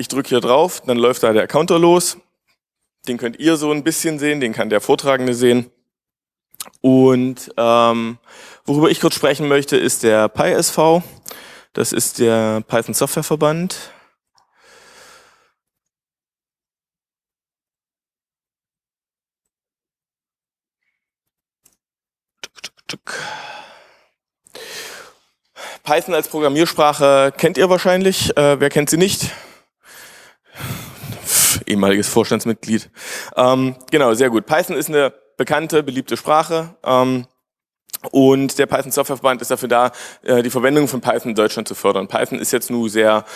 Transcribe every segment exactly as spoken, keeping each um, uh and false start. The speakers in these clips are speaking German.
ich drücke hier drauf, dann läuft da der Counter los. Den könnt ihr so ein bisschen sehen, den kann der Vortragende sehen. Und ähm, worüber ich kurz sprechen möchte, ist der PySV. Das ist der Python Software Verband. Python als Programmiersprache kennt ihr wahrscheinlich. Äh, wer kennt sie nicht? Pff, ehemaliges Vorstandsmitglied. Ähm, genau, sehr gut. Python ist eine bekannte, beliebte Sprache. Ähm, und der Python Software Verband ist dafür da, äh, die Verwendung von Python in Deutschland zu fördern. Python ist jetzt nur sehr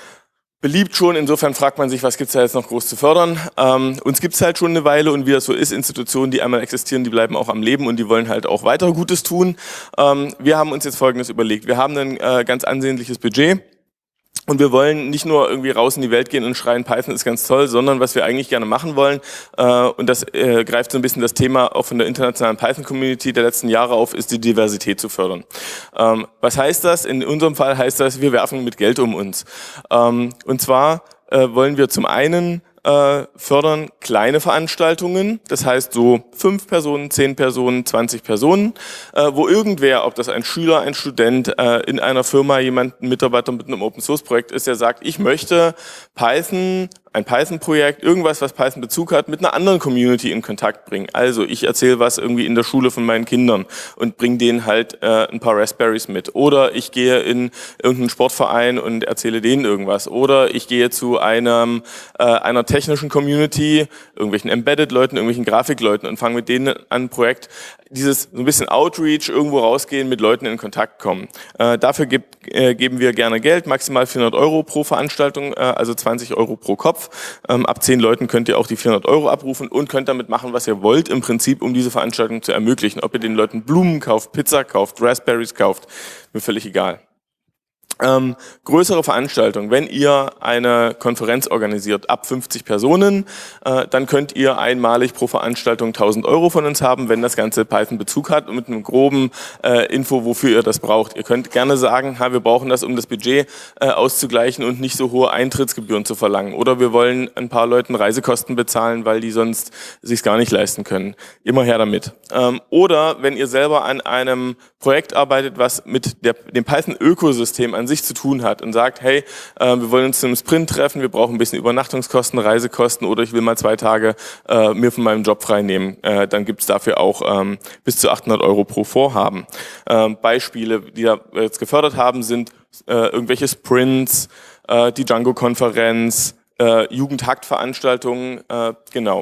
beliebt schon, insofern fragt man sich, was gibt's da jetzt noch groß zu fördern. Ähm, uns gibt's halt schon eine Weile und wie das so ist, Institutionen, die einmal existieren, die bleiben auch am Leben und die wollen halt auch weiter Gutes tun. Ähm, wir haben uns jetzt Folgendes überlegt. Wir haben ein äh, ganz ansehnliches Budget und wir wollen nicht nur irgendwie raus in die Welt gehen und schreien, Python ist ganz toll, sondern was wir eigentlich gerne machen wollen, äh, und das äh, greift so ein bisschen das Thema auch von der internationalen Python-Community der letzten Jahre auf, ist die Diversität zu fördern. Ähm, was heißt das? In unserem Fall heißt das, wir werfen mit Geld um uns. Ähm, und zwar äh, wollen wir zum einen äh, fördern kleine Veranstaltungen, das heißt so fünf Personen, zehn Personen, zwanzig Personen, äh, wo irgendwer, ob das ein Schüler, ein Student, äh, in einer Firma, jemand, ein Mitarbeiter mit einem Open-Source-Projekt ist, der sagt, ich möchte Python, ein Python-Projekt, irgendwas, was Python-Bezug hat, mit einer anderen Community in Kontakt bringen. Also ich erzähle was irgendwie in der Schule von meinen Kindern und bringe denen halt äh, ein paar Raspberries mit. Oder ich gehe in irgendeinen Sportverein und erzähle denen irgendwas. Oder ich gehe zu einem äh, einer technischen Community, irgendwelchen Embedded-Leuten, irgendwelchen Grafikleuten und fange mit denen an ein Projekt. Dieses so ein bisschen Outreach, irgendwo rausgehen, mit Leuten in Kontakt kommen. Äh, dafür gibt, äh, geben wir gerne Geld, maximal vierhundert Euro pro Veranstaltung, äh, also zwanzig Euro pro Kopf. Ähm, ab zehn Leuten könnt ihr auch die vierhundert Euro abrufen und könnt damit machen, was ihr wollt, im Prinzip, um diese Veranstaltung zu ermöglichen. Ob ihr den Leuten Blumen kauft, Pizza kauft, Raspberries kauft, mir völlig egal. Ähm, größere Veranstaltungen, wenn ihr eine Konferenz organisiert, ab fünfzig Personen, äh, dann könnt ihr einmalig pro Veranstaltung tausend Euro von uns haben, wenn das Ganze Python-Bezug hat und mit einem groben äh, Info, wofür ihr das braucht. Ihr könnt gerne sagen, ha, wir brauchen das, um das Budget äh, auszugleichen und nicht so hohe Eintrittsgebühren zu verlangen. Oder wir wollen ein paar Leuten Reisekosten bezahlen, weil die sonst sich's gar nicht leisten können. Immer her damit. Ähm, oder wenn ihr selber an einem Projekt arbeitet, was mit der, dem Python-Ökosystem an sich zu tun hat und sagt, hey, äh, wir wollen uns zu einem Sprint treffen, wir brauchen ein bisschen Übernachtungskosten, Reisekosten oder ich will mal zwei Tage äh, mir von meinem Job frei nehmen, äh, dann gibt's dafür auch ähm, bis zu achthundert Euro pro Vorhaben. Ähm, Beispiele, die da jetzt gefördert haben, sind äh, irgendwelche Sprints, äh, die Django-Konferenz, äh, Jugendhakt-Veranstaltungen, äh, genau.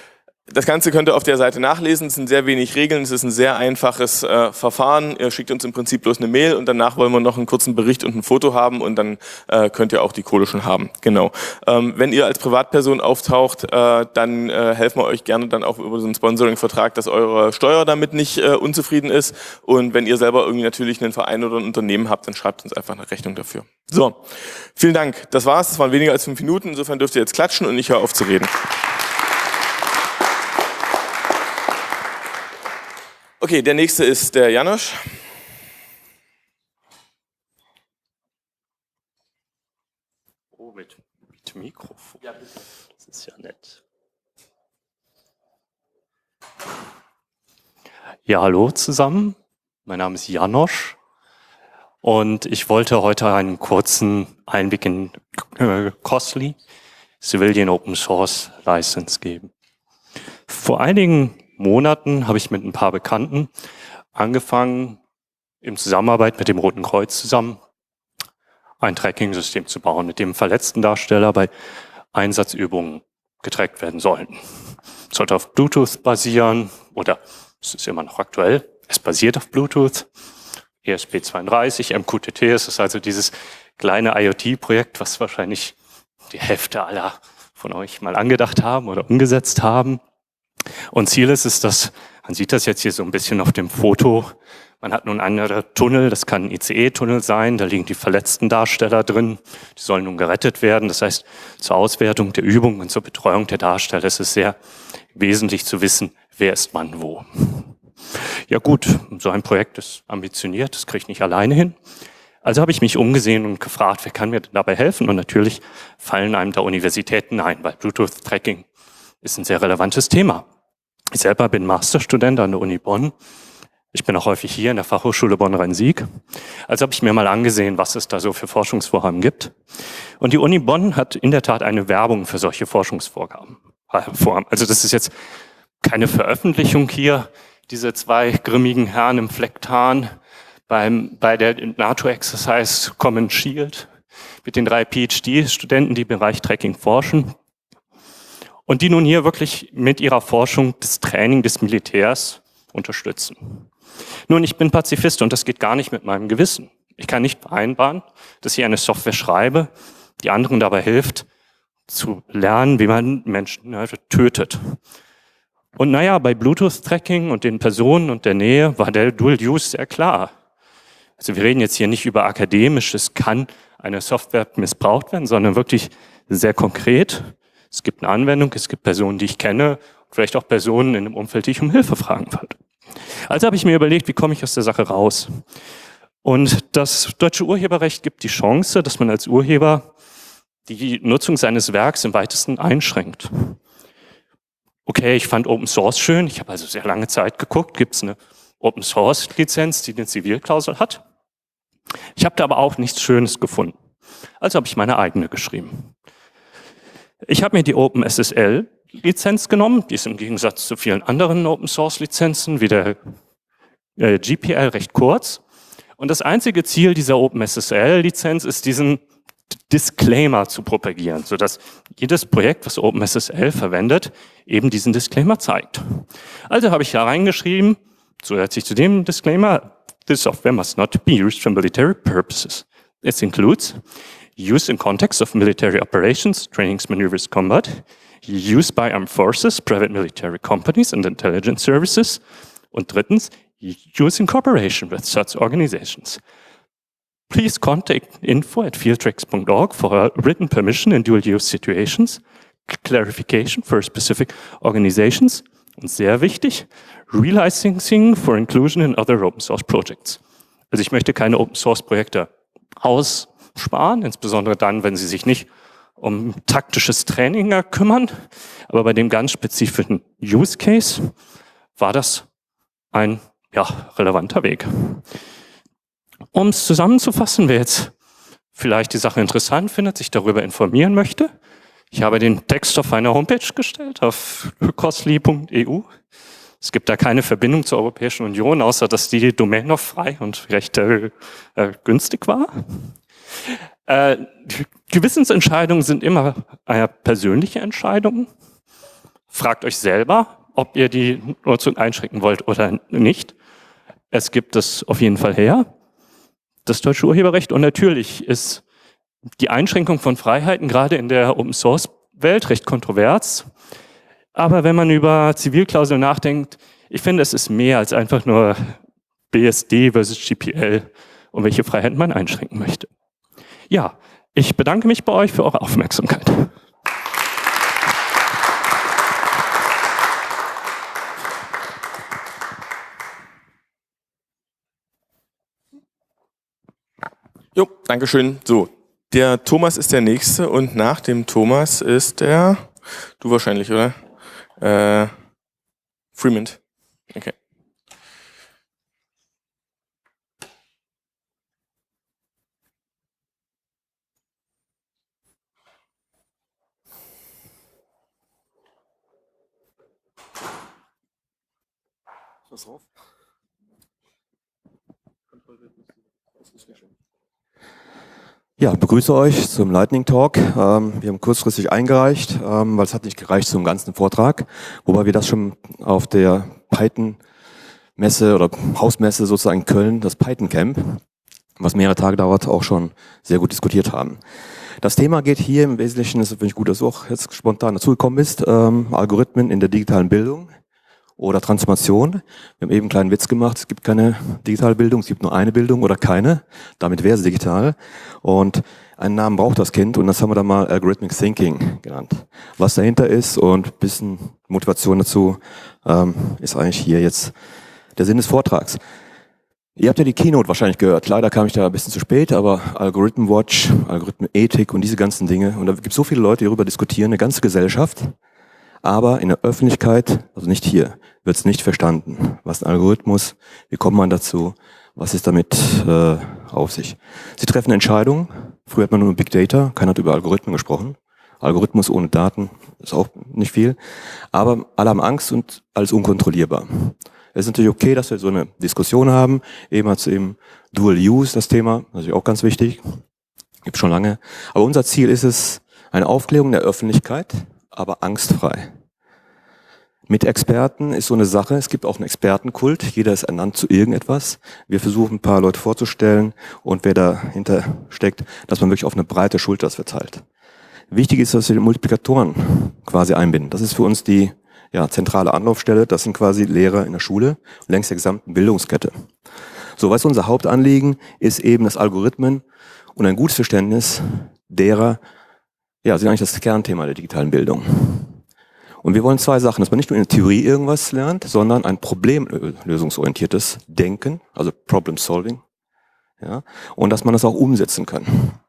Das Ganze könnt ihr auf der Seite nachlesen, es sind sehr wenig Regeln, es ist ein sehr einfaches äh, Verfahren. Ihr schickt uns im Prinzip bloß eine Mail und danach wollen wir noch einen kurzen Bericht und ein Foto haben und dann äh, könnt ihr auch die Kohle schon haben. Genau. Ähm, wenn ihr als Privatperson auftaucht, äh, dann äh, helfen wir euch gerne dann auch über so einen Sponsoring-Vertrag, dass eure Steuer damit nicht äh, unzufrieden ist. Und wenn ihr selber irgendwie natürlich einen Verein oder ein Unternehmen habt, dann schreibt uns einfach eine Rechnung dafür. So, vielen Dank. Das war's. Das waren weniger als fünf Minuten. Insofern dürft ihr jetzt klatschen und ich höre auf zu reden. Okay, der nächste ist der Janosch. Oh, mit, mit Mikrofon. Ja, bitte. Das ist ja nett. Ja, hallo zusammen. Mein Name ist Janosch und ich wollte heute einen kurzen Einblick in äh, Costly Civilian Open Source License geben. Vor einigen Monaten habe ich mit ein paar Bekannten angefangen, in Zusammenarbeit mit dem Roten Kreuz zusammen ein Tracking-System zu bauen, mit dem verletzten Darsteller bei Einsatzübungen getrackt werden sollten. Es sollte auf Bluetooth basieren, oder es ist immer noch aktuell, es basiert auf Bluetooth, E S P zweiunddreißig, M Q T T, es ist also dieses kleine IoT-Projekt, was wahrscheinlich die Hälfte aller von euch mal angedacht haben oder umgesetzt haben. Und Ziel ist es, dass, man sieht das jetzt hier so ein bisschen auf dem Foto, man hat nun einen Tunnel, das kann ein I C E-Tunnel sein, da liegen die verletzten Darsteller drin, die sollen nun gerettet werden. Das heißt, zur Auswertung der Übung und zur Betreuung der Darsteller ist es sehr wesentlich zu wissen, wer ist wann wo. Ja gut, so ein Projekt ist ambitioniert, das kriege ich nicht alleine hin. Also habe ich mich umgesehen und gefragt, wer kann mir denn dabei helfen? Und natürlich fallen einem da Universitäten ein, weil Bluetooth-Tracking ist ein sehr relevantes Thema. Ich selber bin Masterstudent an der Uni Bonn. Ich bin auch häufig hier in der Fachhochschule Bonn-Rhein-Sieg. Also habe ich mir mal angesehen, was es da so für Forschungsvorhaben gibt. Und die Uni Bonn hat in der Tat eine Werbung für solche Forschungsvorhaben. Also das ist jetzt keine Veröffentlichung hier. Diese zwei grimmigen Herren im Flecktarn beim, bei der NATO-Exercise Common Shield mit den drei PhD-Studenten, die im Bereich Tracking forschen. Und die nun hier wirklich mit ihrer Forschung das Training des Militärs unterstützen. Nun, ich bin Pazifist und das geht gar nicht mit meinem Gewissen. Ich kann nicht vereinbaren, dass ich eine Software schreibe, die anderen dabei hilft, zu lernen, wie man Menschen tötet. Und naja, bei Bluetooth-Tracking und den Personen und der Nähe war der Dual-Use sehr klar. Also wir reden jetzt hier nicht über akademisches, kann eine Software missbraucht werden, sondern wirklich sehr konkret. Es gibt eine Anwendung, es gibt Personen, die ich kenne, vielleicht auch Personen in dem Umfeld, die ich um Hilfe fragen würde. Also habe ich mir überlegt, wie komme ich aus der Sache raus? Und das deutsche Urheberrecht gibt die Chance, dass man als Urheber die Nutzung seines Werks im weitesten einschränkt. Okay, ich fand Open Source schön, ich habe also sehr lange Zeit geguckt, gibt es eine Open Source Lizenz, die eine Zivilklausel hat? Ich habe da aber auch nichts Schönes gefunden. Also habe ich meine eigene geschrieben. Ich habe mir die OpenSSL-Lizenz genommen, die ist im Gegensatz zu vielen anderen Open-Source-Lizenzen wie der äh, G P L recht kurz. Und das einzige Ziel dieser OpenSSL-Lizenz ist, diesen Disclaimer zu propagieren, sodass jedes Projekt, was OpenSSL verwendet, eben diesen Disclaimer zeigt. Also habe ich da reingeschrieben, zusätzlich zu dem Disclaimer, this software must not be used for military purposes. This includes use in context of military operations, trainings, maneuvers, combat, use by armed forces, private military companies and intelligence services. Und drittens, use in cooperation with such organizations. Please contact info at fieldtracks dot org for a written permission in dual-use situations, clarification for specific organizations und sehr wichtig, relicensing for inclusion in other open source projects. Also ich möchte keine Open Source Projekte aussparen, insbesondere dann, wenn sie sich nicht um taktisches Training kümmern. Aber bei dem ganz spezifischen Use Case war das ein ja, relevanter Weg. Um es zusammenzufassen, wer jetzt vielleicht die Sache interessant findet, sich darüber informieren möchte, ich habe den Text auf eine Homepage gestellt, auf costly punkt e u. Es gibt da keine Verbindung zur Europäischen Union, außer dass die Domain noch frei und recht äh, äh, günstig war. Äh, Gewissensentscheidungen sind immer äh, persönliche Entscheidungen. Fragt euch selber, ob ihr die Nutzung einschränken wollt oder nicht. Es gibt es auf jeden Fall her, das deutsche Urheberrecht. Und natürlich ist die Einschränkung von Freiheiten gerade in der Open-Source-Welt recht kontrovers. Aber wenn man über Zivilklauseln nachdenkt, ich finde, es ist mehr als einfach nur B S D versus G P L und welche Freiheiten man einschränken möchte. Ja, ich bedanke mich bei euch für eure Aufmerksamkeit. Jo, Dankeschön. So, der Thomas ist der Nächste und nach dem Thomas ist der, du wahrscheinlich, oder? Äh, Freemont. Okay. Was drauf? Ja, begrüße euch zum Lightning Talk. Ähm, wir haben kurzfristig eingereicht, ähm, weil es hat nicht gereicht zum ganzen Vortrag, wobei wir das schon auf der Python-Messe oder Hausmesse sozusagen in Köln, das Python Camp, was mehrere Tage dauert, auch schon sehr gut diskutiert haben. Das Thema geht hier im Wesentlichen, das finde ich gut, dass du auch jetzt spontan dazugekommen bist, ähm, Algorithmen in der digitalen Bildung oder Transformation. Wir haben eben einen kleinen Witz gemacht, es gibt keine digitale Bildung, es gibt nur eine Bildung oder keine. Damit wäre es digital. Und einen Namen braucht das Kind und das haben wir dann mal Algorithmic Thinking genannt. Was dahinter ist und ein bisschen Motivation dazu ähm, ist eigentlich hier jetzt der Sinn des Vortrags. Ihr habt ja die Keynote wahrscheinlich gehört. Leider kam ich da ein bisschen zu spät, aber Algorithm Watch, Algorithmenethik und diese ganzen Dinge. Und da gibt es so viele Leute, die darüber diskutieren, eine ganze Gesellschaft. Aber in der Öffentlichkeit, also nicht hier, wird es nicht verstanden. Was ist ein Algorithmus? Wie kommt man dazu? Was ist damit äh, auf sich? Sie treffen Entscheidungen. Früher hat man nur Big Data, keiner hat über Algorithmen gesprochen. Algorithmus ohne Daten ist auch nicht viel. Aber alle haben Angst und alles unkontrollierbar. Es ist natürlich okay, dass wir so eine Diskussion haben. Eben hat es eben Dual Use, das Thema, natürlich auch ganz wichtig. Gibt schon lange. Aber unser Ziel ist es, eine Aufklärung der Öffentlichkeit, aber angstfrei. Mit Experten ist so eine Sache. Es gibt auch einen Expertenkult. Jeder ist ernannt zu irgendetwas. Wir versuchen ein paar Leute vorzustellen und wer dahinter steckt, dass man wirklich auf eine breite Schulter das verteilt. Wichtig ist, dass wir die Multiplikatoren quasi einbinden. Das ist für uns die ja, zentrale Anlaufstelle. Das sind quasi Lehrer in der Schule längs der gesamten Bildungskette. So, was unser Hauptanliegen ist eben, dass Algorithmen und ein gutes Verständnis derer, ja, sind eigentlich das Kernthema der digitalen Bildung. Und wir wollen zwei Sachen, dass man nicht nur in der Theorie irgendwas lernt, sondern ein problemlösungsorientiertes Denken, also Problem Solving, ja, und dass man das auch umsetzen kann.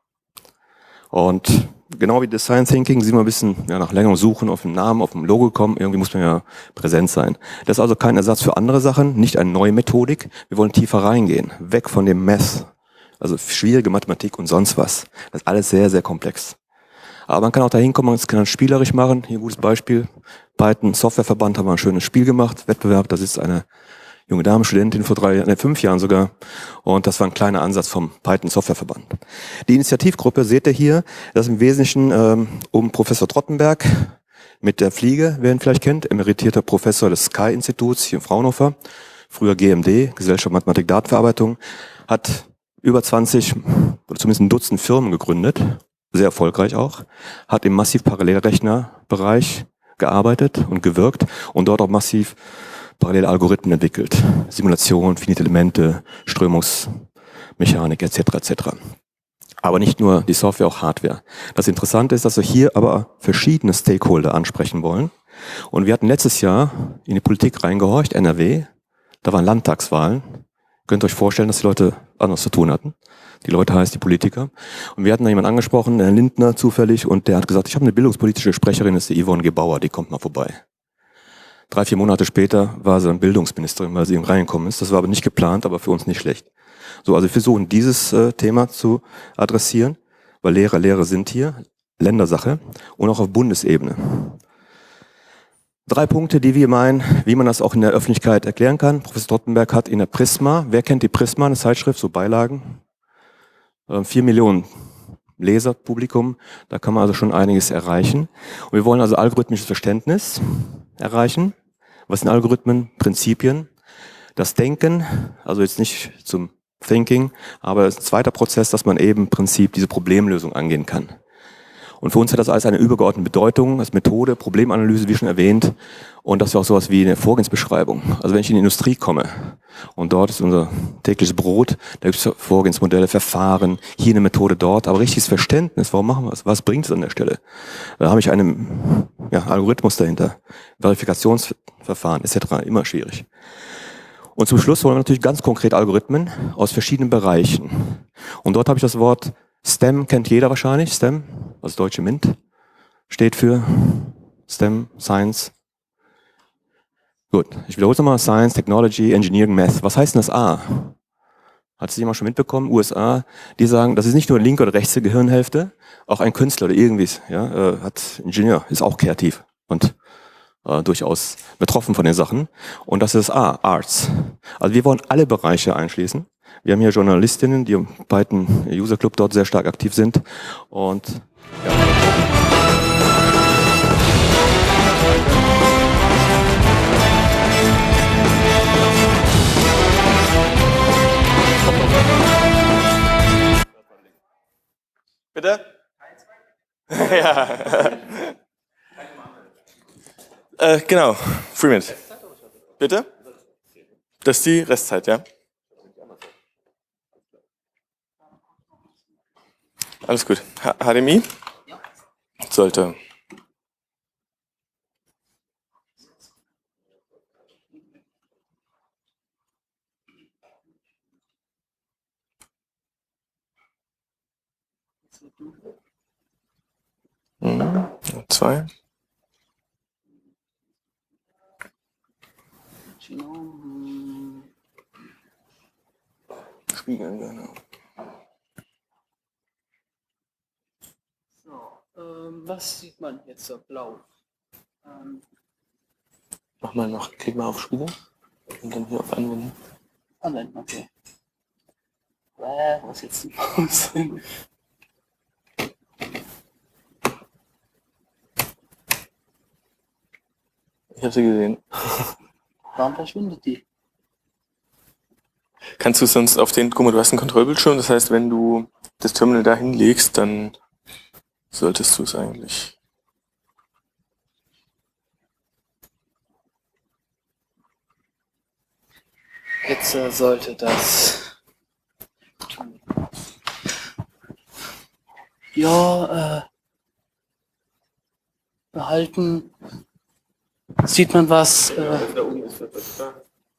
Und genau wie Design Thinking, Sie mal ein bisschen ja, nach längerem Suchen auf den Namen, auf dem Logo kommen, irgendwie muss man ja präsent sein. Das ist also kein Ersatz für andere Sachen, nicht eine neue Methodik. Wir wollen tiefer reingehen, weg von dem Math, also schwierige Mathematik und sonst was. Das ist alles sehr, sehr komplex. Aber man kann auch dahin kommen, man kann es spielerisch machen. Hier ein gutes Beispiel. Python Softwareverband haben wir ein schönes Spiel gemacht, Wettbewerb. Da sitzt eine junge Dame, Studentin vor drei, ne, fünf Jahren sogar. Und das war ein kleiner Ansatz vom Python Softwareverband. Die Initiativgruppe seht ihr hier. Das ist im Wesentlichen ähm, um Professor Trottenberg mit der Fliege, wer ihn vielleicht kennt, emeritierter Professor des Sky-Instituts hier in Fraunhofer. Früher G M D, Gesellschaft Mathematik Datenverarbeitung. Hat über zwanzig oder zumindest ein Dutzend Firmen gegründet. Sehr erfolgreich auch, hat im massiv Parallelrechnerbereich gearbeitet und gewirkt und dort auch massiv parallele Algorithmen entwickelt. Simulation, finite Elemente, Strömungsmechanik et cetera et cetera. Aber nicht nur die Software, auch Hardware. Das Interessante ist, dass wir hier aber verschiedene Stakeholder ansprechen wollen. Und wir hatten letztes Jahr in die Politik reingehorcht, N R W, da waren Landtagswahlen. Könnt ihr euch vorstellen, dass die Leute anders zu tun hatten. Die Leute heißt die Politiker. Und wir hatten da jemanden angesprochen, Herrn Lindner zufällig, und der hat gesagt, ich habe eine bildungspolitische Sprecherin, das ist die Yvonne Gebauer, die kommt mal vorbei. Drei, vier Monate später war sie dann Bildungsministerin, weil sie eben reingekommen ist. Das war aber nicht geplant, aber für uns nicht schlecht. So, also wir versuchen dieses äh, Thema zu adressieren, weil Lehrer, Lehrer sind hier, Ländersache und auch auf Bundesebene. Drei Punkte, die wir meinen, wie man das auch in der Öffentlichkeit erklären kann. Professor Trottenberg hat in der Prisma, wer kennt die Prisma, eine Zeitschrift, so Beilagen, Vier Millionen Leserpublikum, da kann man also schon einiges erreichen. Und wir wollen also algorithmisches Verständnis erreichen. Was sind Algorithmen? Prinzipien. Das Denken, also jetzt nicht zum Thinking, aber es ist ein zweiter Prozess, dass man eben im Prinzip diese Problemlösung angehen kann. Und für uns hat das alles eine übergeordnete Bedeutung, als Methode, Problemanalyse, wie schon erwähnt, und das ist auch sowas wie eine Vorgehensbeschreibung. Also wenn ich in die Industrie komme und dort ist unser tägliches Brot, da gibt es Vorgehensmodelle, Verfahren, hier eine Methode, dort, aber richtiges Verständnis, warum machen wir es, was bringt es an der Stelle? Da habe ich einen ja, Algorithmus dahinter, Verifikationsverfahren et cetera, immer schwierig. Und zum Schluss wollen wir natürlich ganz konkret Algorithmen aus verschiedenen Bereichen. Und dort habe ich das Wort STEM, kennt jeder wahrscheinlich, STEM, also deutsche MINT, steht für STEM, Science. Gut, ich wiederhole es nochmal, Science, Technology, Engineering, Math. Was heißt denn das A? Hat es jemand schon mitbekommen? U S A, die sagen, das ist nicht nur linke oder rechte Gehirnhälfte, auch ein Künstler oder irgendwie, ja, äh, hat Ingenieur, ist auch kreativ und äh, durchaus betroffen von den Sachen. Und das ist das A, Arts. Also wir wollen alle Bereiche einschließen. Wir haben hier Journalistinnen, die im Python User Club dort sehr stark aktiv sind. Und ja. Bitte? Ja. äh, genau, Free Minute. Bitte? Das ist die Restzeit, ja? Alles gut. H D M I? Sollte. zwei. Spiegeln, genau. So, ähm, was sieht man jetzt so blau? Ähm, Mach mal noch, klick mal auf Spiegeln und dann hier auf Anwenden. Anwenden, okay. Äh, was jetzt die Maus hin? Ich habe sie gesehen. Warum verschwindet die? Kannst du sonst auf den, guck mal, du hast einen Kontrollbildschirm, das heißt, wenn du das Terminal da hinlegst, dann solltest du es eigentlich. Jetzt äh, sollte das. Ja, äh, behalten. Sieht man was? Äh, Da oben ist da.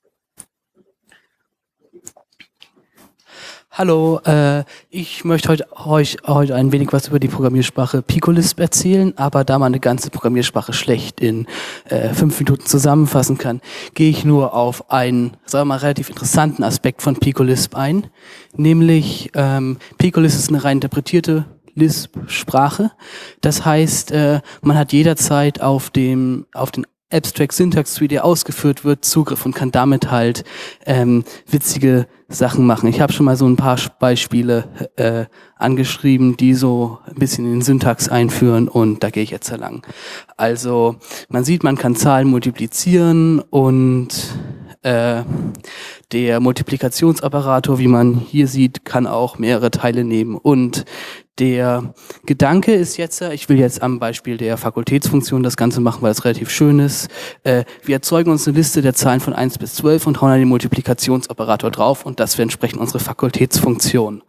Hallo, äh, ich möchte heute, euch heute ein wenig was über die Programmiersprache Picolisp erzählen, aber da man eine ganze Programmiersprache schlecht in äh, fünf Minuten zusammenfassen kann, gehe ich nur auf einen, sagen wir mal, relativ interessanten Aspekt von Picolisp ein, nämlich ähm, Picolisp ist eine rein interpretierte Lisp-Sprache. Das heißt, äh, man hat jederzeit auf dem auf den Abstract Syntax Tree, der ausgeführt wird, Zugriff und kann damit halt ähm, witzige Sachen machen. Ich habe schon mal so ein paar Beispiele äh, angeschrieben, die so ein bisschen in den Syntax einführen und da gehe ich jetzt lang. Also man sieht, man kann Zahlen multiplizieren und äh, der Multiplikationsoperator, wie man hier sieht, kann auch mehrere Teile nehmen. Und der Gedanke ist jetzt, ich will jetzt am Beispiel der Fakultätsfunktion das Ganze machen, weil es relativ schön ist. Äh, wir erzeugen uns eine Liste der Zahlen von eins bis zwölf und hauen dann den Multiplikationsoperator drauf und das wäre entsprechend unsere Fakultätsfunktion.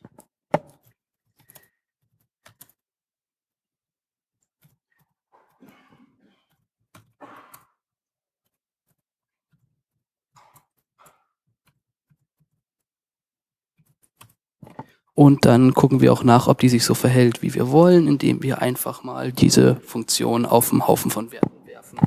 Und dann gucken wir auch nach, ob die sich so verhält, wie wir wollen, indem wir einfach mal diese Funktion auf einen Haufen von Werten werfen.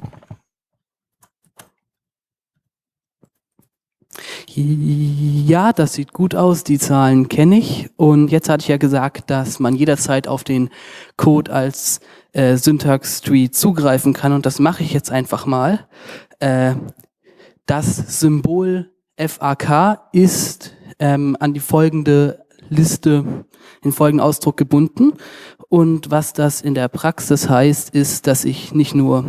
Ja, das sieht gut aus, die Zahlen kenne ich. Und jetzt hatte ich ja gesagt, dass man jederzeit auf den Code als äh, Syntax-Tree zugreifen kann. Und das mache ich jetzt einfach mal. Äh, das Symbol F A K ist ähm, an die folgende Liste in folgenden Ausdruck gebunden. Und was das in der Praxis heißt, ist, dass ich nicht nur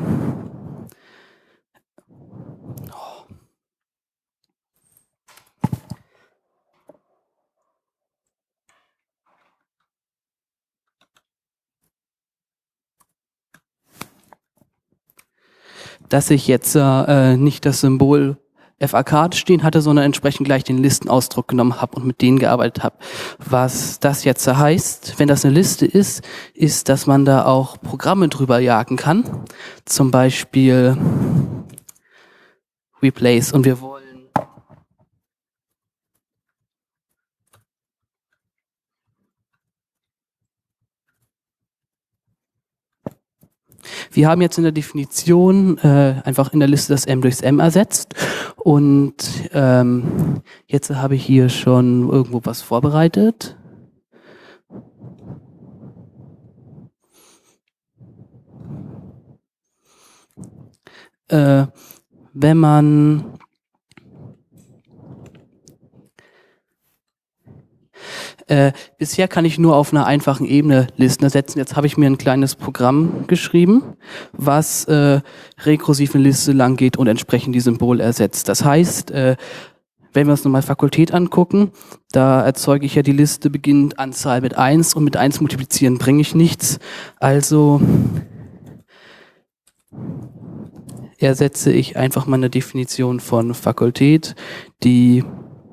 dass ich jetzt äh, nicht das Symbol F A K stehen hatte, sondern entsprechend gleich den Listenausdruck genommen habe und mit denen gearbeitet habe. Was das jetzt heißt, wenn das eine Liste ist, ist, dass man da auch Programme drüber jagen kann. Zum Beispiel Replace und wir wollen Wir haben jetzt in der Definition äh, einfach in der Liste das M durchs M ersetzt und ähm, jetzt habe ich hier schon irgendwo was vorbereitet. Äh, wenn man Äh, bisher kann ich nur auf einer einfachen Ebene Listen ersetzen. Jetzt habe ich mir ein kleines Programm geschrieben, was äh, rekursiv eine Liste lang geht und entsprechend die Symbole ersetzt. Das heißt, äh, wenn wir uns nochmal Fakultät angucken, da erzeuge ich ja die Liste beginnend Anzahl mit eins und mit eins multiplizieren bringe ich nichts. Also ersetze ich einfach mal eine Definition von Fakultät, die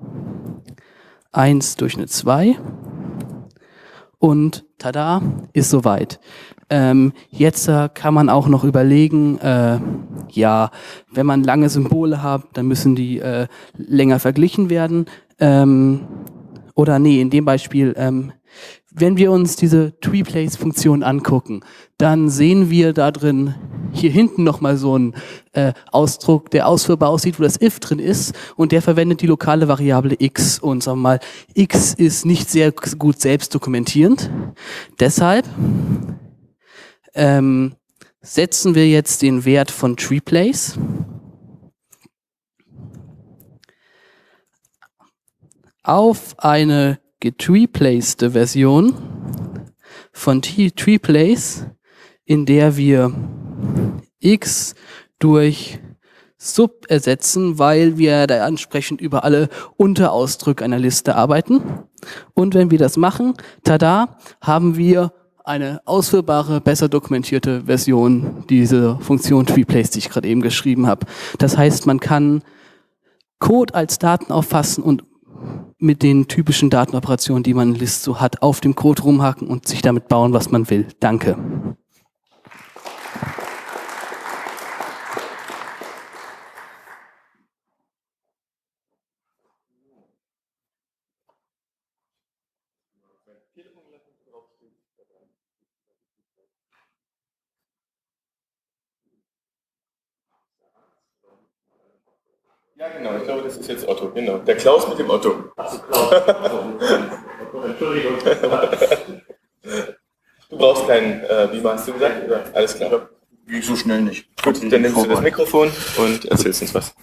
eins durch eine zwei und tada, ist soweit. Ähm, jetzt äh, kann man auch noch überlegen, äh, ja, wenn man lange Symbole hat, dann müssen die äh, länger verglichen werden. Ähm, oder nee, in dem Beispiel, ähm, wenn wir uns diese TreePlace-Funktion angucken, dann sehen wir da drin hier hinten nochmal so einen äh, Ausdruck, der ausführbar aussieht, wo das if drin ist, und der verwendet die lokale Variable x, und sagen wir mal, x ist nicht sehr gut selbst dokumentierend. Deshalb ähm, setzen wir jetzt den Wert von TreePlace auf eine getreeplaced Version von TreePlace, in der wir x durch sub ersetzen, weil wir da entsprechend über alle Unterausdrücke einer Liste arbeiten. Und wenn wir das machen, tada, haben wir eine ausführbare, besser dokumentierte Version dieser Funktion TreePlace, die ich gerade eben geschrieben habe. Das heißt, man kann Code als Daten auffassen und mit den typischen Datenoperationen, die man in List so hat, auf dem Code rumhaken und sich damit bauen, was man will. Danke. Ja, genau, ich glaube, das ist jetzt Otto, genau. Der Klaus mit dem Otto. Achso, Klaus. Entschuldigung. Du brauchst keinen äh, Beamer, hast du gesagt? Oder? Alles klar. Geht so schnell nicht. Gut, dann nimmst du das Mikrofon und erzählst uns was.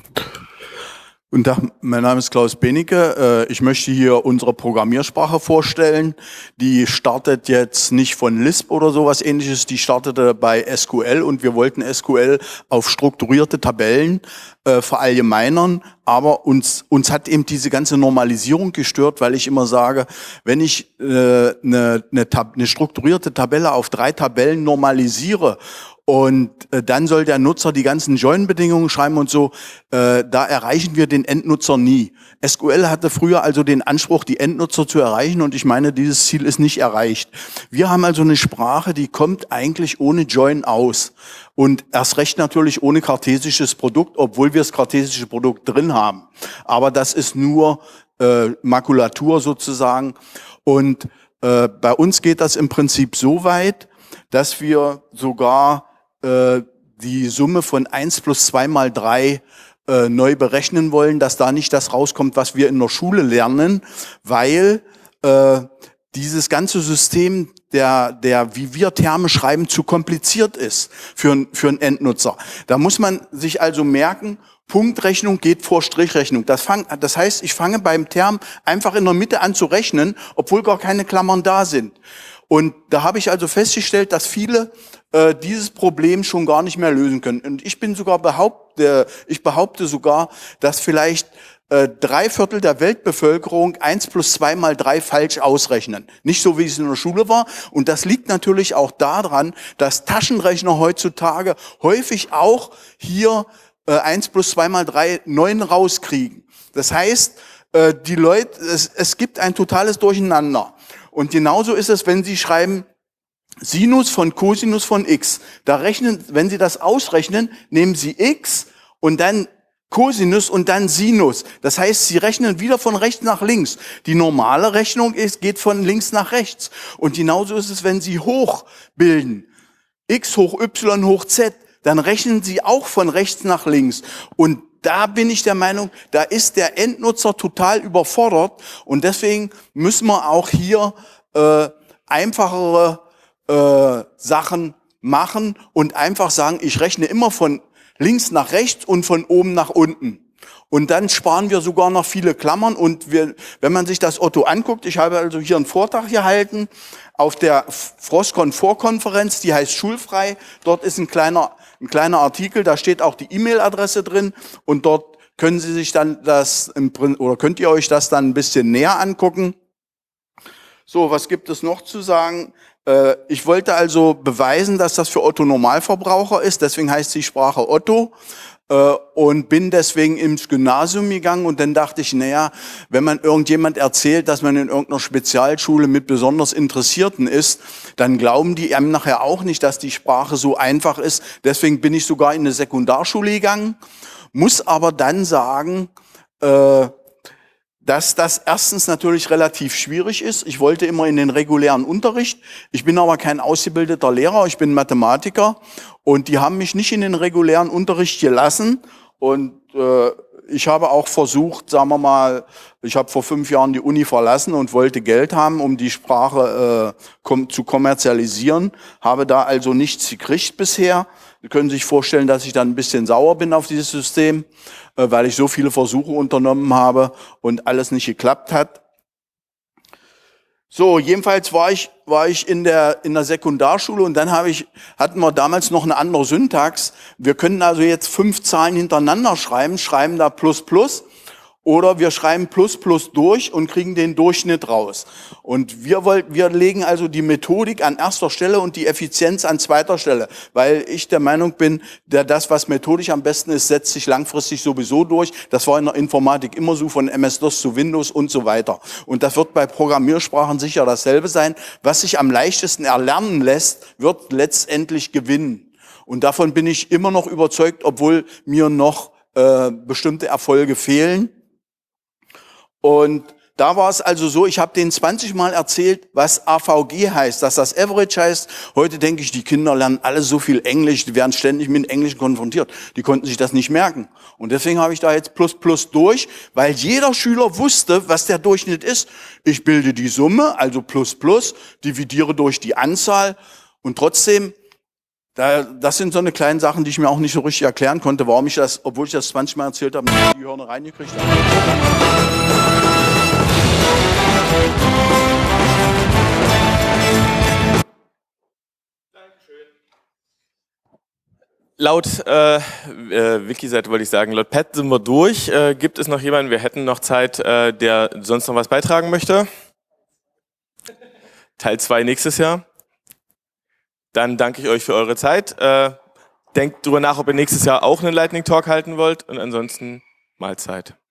Guten Tag, mein Name ist Klaus Benecke. Ich möchte hier unsere Programmiersprache vorstellen. Die startet jetzt nicht von Lisp oder sowas ähnliches, die startete bei S Q L, und wir wollten S Q L auf strukturierte Tabellen äh, verallgemeinern, aber uns uns hat eben diese ganze Normalisierung gestört, weil ich immer sage, wenn ich eine äh, ne, ne, ne strukturierte Tabelle auf drei Tabellen normalisiere, und äh, dann soll der Nutzer die ganzen Join-Bedingungen schreiben und so, äh, da erreichen wir den Endnutzer nie. S Q L hatte früher also den Anspruch, die Endnutzer zu erreichen, und ich meine, dieses Ziel ist nicht erreicht. Wir haben also eine Sprache, die kommt eigentlich ohne Join aus. Und erst recht natürlich ohne kartesisches Produkt, obwohl wir das kartesische Produkt drin haben. Aber das ist nur äh, Makulatur sozusagen. Und äh, bei uns geht das im Prinzip so weit, dass wir sogar äh, die Summe von eins plus zwei mal drei äh, neu berechnen wollen, dass da nicht das rauskommt, was wir in der Schule lernen, weil äh, dieses ganze System der, der, wie wir Terme schreiben, zu kompliziert ist für, für einen Endnutzer. Da muss man sich also merken, Punktrechnung geht vor Strichrechnung. Das, fang, das heißt, ich fange beim Term einfach in der Mitte an zu rechnen, obwohl gar keine Klammern da sind. Und da habe ich also festgestellt, dass viele äh, dieses Problem schon gar nicht mehr lösen können. Und ich bin sogar behaupte, ich behaupte sogar, dass vielleicht äh, drei Viertel der Weltbevölkerung eins plus zwei mal drei falsch ausrechnen. Nicht so, wie es in der Schule war. Und das liegt natürlich auch daran, dass Taschenrechner heutzutage häufig auch hier äh, eins plus zwei mal drei neun rauskriegen. Das heißt, äh, die Leute, es, es gibt ein totales Durcheinander. Und genauso ist es, wenn Sie schreiben Sinus von Cosinus von x. Da rechnen, wenn Sie das ausrechnen, nehmen Sie x und dann Cosinus und dann Sinus. Das heißt, Sie rechnen wieder von rechts nach links. Die normale Rechnung ist, geht von links nach rechts. Und genauso ist es, wenn Sie hoch bilden. X hoch y hoch z. Dann rechnen Sie auch von rechts nach links. Und da bin ich der Meinung, da ist der Endnutzer total überfordert, und deswegen müssen wir auch hier äh, einfachere äh, Sachen machen und einfach sagen, ich rechne immer von links nach rechts und von oben nach unten. Und dann sparen wir sogar noch viele Klammern. Und wir, wenn man sich das Otto anguckt, ich habe also hier einen Vortrag gehalten auf der Frostcon-Vorkonferenz, die heißt Schulfrei. Dort ist ein kleiner Ein kleiner Artikel, da steht auch die E-Mail-Adresse drin, und dort können Sie sich dann das im Prin- oder könnt ihr euch das dann ein bisschen näher angucken. So, was gibt es noch zu sagen? Äh, ich wollte also beweisen, dass das für Otto Normalverbraucher ist, deswegen heißt die Sprache Otto. Und bin deswegen ins Gymnasium gegangen, und dann dachte ich, naja, wenn man irgendjemand erzählt, dass man in irgendeiner Spezialschule mit besonders Interessierten ist, dann glauben die einem nachher auch nicht, dass die Sprache so einfach ist. Deswegen bin ich sogar in eine Sekundarschule gegangen, muss aber dann sagen, äh, dass das erstens natürlich relativ schwierig ist. Ich wollte immer in den regulären Unterricht. Ich bin aber kein ausgebildeter Lehrer, ich bin Mathematiker und die haben mich nicht in den regulären Unterricht gelassen. Und äh, ich habe auch versucht, sagen wir mal, ich habe vor fünf Jahren die Uni verlassen und wollte Geld haben, um die Sprache äh, kom- zu kommerzialisieren. Habe da also nichts gekriegt bisher. Sie können sich vorstellen, dass ich dann ein bisschen sauer bin auf dieses System, äh, weil ich so viele Versuche unternommen habe und alles nicht geklappt hat. So, jedenfalls war ich war ich in der in der Sekundarschule und dann habe ich hatten wir damals noch eine andere Syntax. Wir können also jetzt fünf Zahlen hintereinander schreiben, schreiben da plus plus oder wir schreiben plus plus durch und kriegen den Durchschnitt raus. Und wir wollten wir legen also die Methodik an erster Stelle und die Effizienz an zweiter Stelle, weil ich der Meinung bin, der das was methodisch am besten ist, setzt sich langfristig sowieso durch. Das war in der Informatik immer so, von M S DOS zu Windows und so weiter. Und das wird bei Programmiersprachen sicher dasselbe sein. Was sich am leichtesten erlernen lässt, wird letztendlich gewinnen. Und davon bin ich immer noch überzeugt, obwohl mir noch äh, bestimmte Erfolge fehlen. Und da war es also so, ich habe denen zwanzig Mal erzählt, was A V G heißt, dass das Average heißt. Heute denke ich, die Kinder lernen alle so viel Englisch, die werden ständig mit Englisch konfrontiert. Die konnten sich das nicht merken. Und deswegen habe ich da jetzt Plus Plus durch, weil jeder Schüler wusste, was der Durchschnitt ist. Ich bilde die Summe, also Plus Plus, dividiere durch die Anzahl und trotzdem, da, das sind so eine kleinen Sachen, die ich mir auch nicht so richtig erklären konnte, warum ich das, obwohl ich das zwanzig Mal erzählt habe, nicht in die Hörner reingekriegt habe. Laut äh, äh, Wiki-Seite wollte ich sagen, laut Pat sind wir durch. Äh, gibt es noch jemanden, wir hätten noch Zeit, äh, der sonst noch was beitragen möchte? Teil zwei nächstes Jahr. Dann danke ich euch für eure Zeit. Äh, denkt drüber nach, ob ihr nächstes Jahr auch einen Lightning Talk halten wollt und ansonsten Mahlzeit.